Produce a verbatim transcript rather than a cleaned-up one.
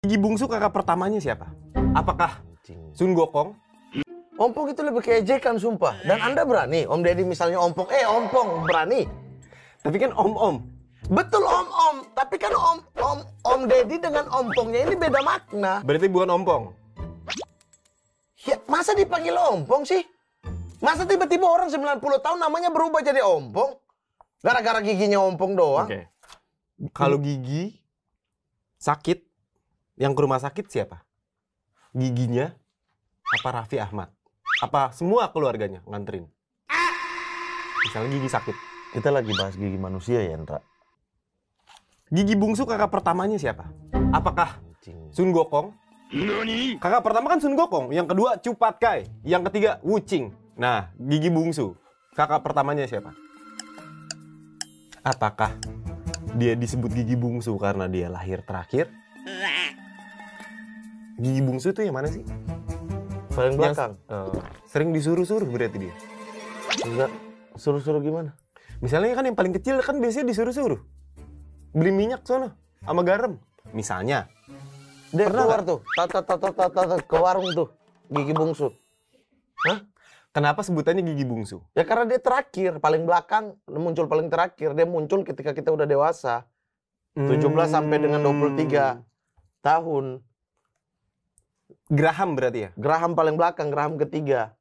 Gigi bungsu kakak pertamanya siapa? Apakah Sun Gokong? Ompong itu lebih keejekan sumpah. Dan Anda berani, Om Deddy misalnya ompong, eh ompong berani. Tapi kan om-om. Betul om-om, tapi kan om om Om Deddy dengan ompongnya ini beda makna. Berarti bukan ompong. Ya, masa dipanggil ompong sih? Masa tiba-tiba orang sembilan puluh tahun namanya berubah jadi ompong? Gara-gara giginya ompong doang? Oke. Kalau gigi sakit, yang ke rumah sakit siapa? Giginya apa Raffi Ahmad? Apa semua keluarganya nganterin? Misalnya gigi sakit. Kita lagi bahas gigi manusia ya, Indra. Gigi bungsu kakak pertamanya siapa? Apakah Sun Gokong? Kakak pertama kan Sun Gokong, yang kedua Cupat Kai, yang ketiga Wuching. Nah, gigi bungsu kakak pertamanya siapa? Apakah dia disebut gigi bungsu karena dia lahir terakhir? Gigi bungsu itu yang mana sih? Paling belakang. Yang, uh, sering disuruh-suruh berarti dia. Enggak, suruh-suruh gimana? Misalnya kan yang paling kecil kan biasanya disuruh-suruh. Beli minyak sono sama garam. Misalnya. Dia Pernah keluar gak? tuh, tata tata tata ke warung tuh, gigi bungsu. Hah? Kenapa sebutannya gigi bungsu? Ya karena dia terakhir, paling belakang, muncul paling terakhir. Dia muncul ketika kita udah dewasa. tujuh belas sampai dengan dua puluh tiga tahun. Graham berarti ya? Geraham paling belakang, geraham ketiga.